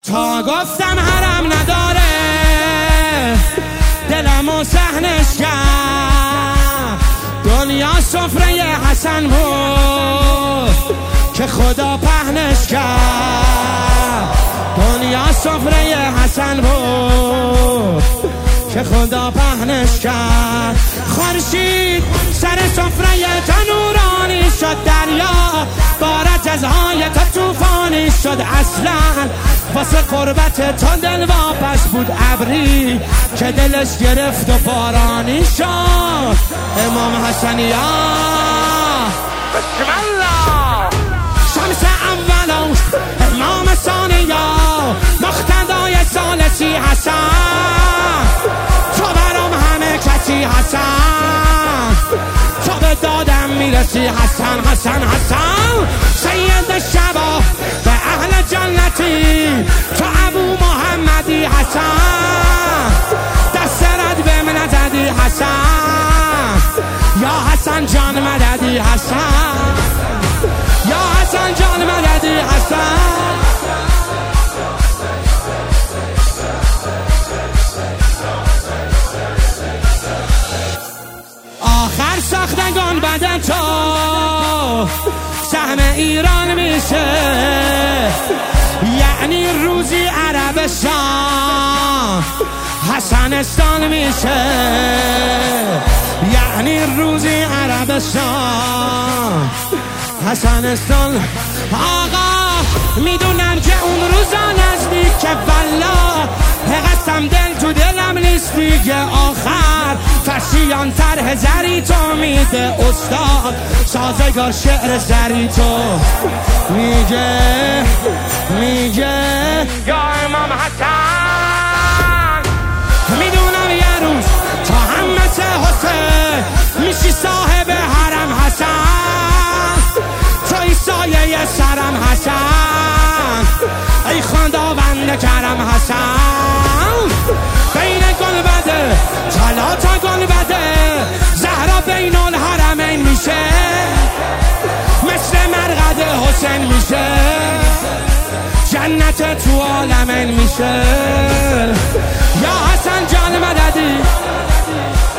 تا گفتم حرم نداره دلمو صحنش کرد، دنیا سفره حسن بود که خدا پهنش کرد، دنیا سفره حسن بود که خدا پهنش کرد. خورشید سر سفره تا نورانی شد، دریا بار جزهای تا توفانی شد. اصلا واسه قربت تا دل واپس بود ابری که دلش گرفت و بارانی شد. امام حسنیا بسم الله، شمس اولا امام ثانیا، مقتدای ثالثی حسن، تو برام همه کسی حسن، تو به دادم میرسی حسن حسن حسن. سید شبا به اهل جنتی، تو ابو محمدی حسن، دست رد به من نزدی حسن، یا حسن جان مددی حسن، یا حسن جان مددی حسن. آخر ساختگان بعد تو سهم ایران میشه، یعنی روزی عربستان حسنستان میشه، یعنی روزی عربستان حسنستان. آقا میدونم که اون روزا نزدیکه، والله قسم دل تو دلم نیست دیگه. آخر فرشیان طرح زری تو میده استاد، سازگار شعر زری تو میگه یا امام حسن. میدونم یه روز تا هم مثل حسین میشی صاحب حرم حسن، توی سایه سرم حسن، ای خداوند کرم حسن. بین گلبده طلا تا گلبده، زهرا بین الحرمین میشه، مثل مرقد حسین میشه، جنت تو عالمین میشه. یا حسن جان مددی